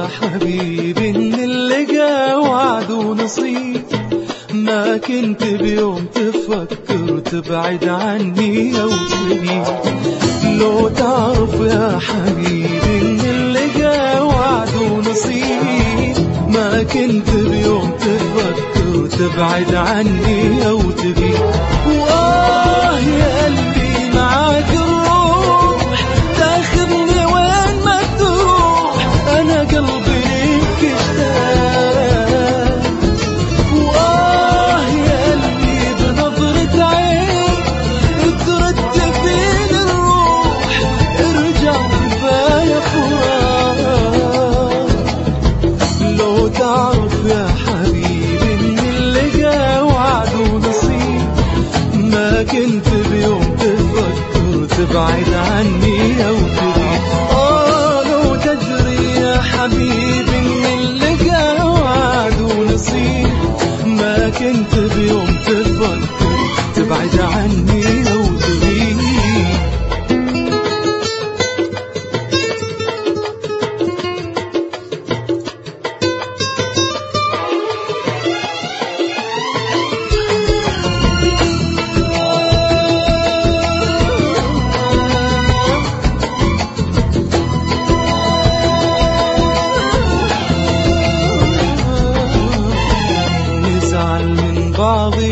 حبيبي إن اللقا وعد ونصيب، ما كنت بيوم تفكر تبعد عني أو تغيب. لو تعرف يا حبيبي إن اللقا وعد ونصيب، ما كنت بيوم تفكر تبعد عني أو تغيب. وآه يا قلبي معاك الروح تاخذني وين ما تروح، أنا قلبي ليك اشتاق. وآه يا قلبي بنظرة عين ترد فيني الروح، ارجع كفاية فراق. لو تعرف يا حبيبي إن اللقا وعد ونصيب، ما كنت بيوم تفكر تبعد عني أو تغيب. لو تدري يا حبيبي إن اللقا وعد ونصيب، ما كنت بيوم تفكر تبعد عني أو تغيب. بعض